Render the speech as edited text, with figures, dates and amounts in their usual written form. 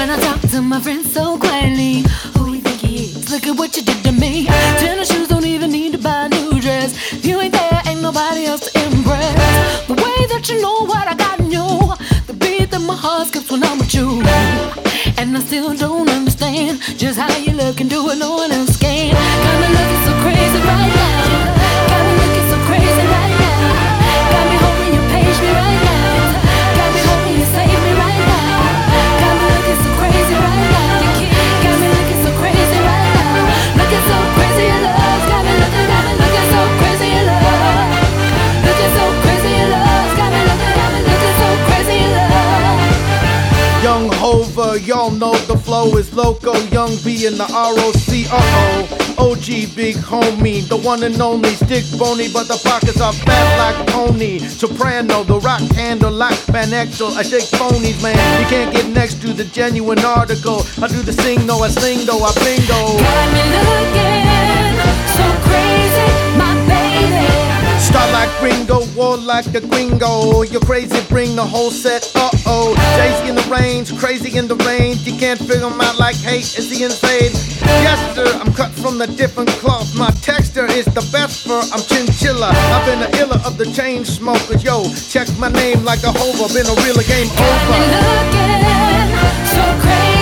When I talk to my friends so quietly, who you think he is? Look at what you did to me. Tennis shoes don't even need to buy a new dress. If you ain't there, ain't nobody else to impress. The way that you know what I got in you, the beat that my heart skips when I'm with you. And I still don't understand just how you look and do what no one else can. Got me looking so crazy right now. Got me looking so crazy right now. Got me hoping you page me right now. Got me hoping you save me right now. Got me looking so crazy right now. Got me looking so crazy right now. Looking so crazy in love. Got me looking so crazy in love. Looking so crazy in love. Got me looking so crazy in love. Young Hova, y'all know the flow is loco. Young B in the ROC, OG big homie, the one and only. Stick bony, but the pockets are fat like pony. Soprano, the rock handle like Van Exel. I shake phonies, man. You can't get next to the genuine article. I do the sing, no, I sling, though, I bingo. Got me looking so crazy, my baby. Start like Ringo, war like the gringo. You're crazy, bring the whole set, Jay-Z in the range, crazy in the range. You can't figure him out like, hey, is he insane? Yes, sir, I'm cut from a different cloth. My texture is the best fur, I'm chinchilla. I've been the iller of the chain smokers. Yo, check my name like a hover, been a real game over. Got me looking so crazy.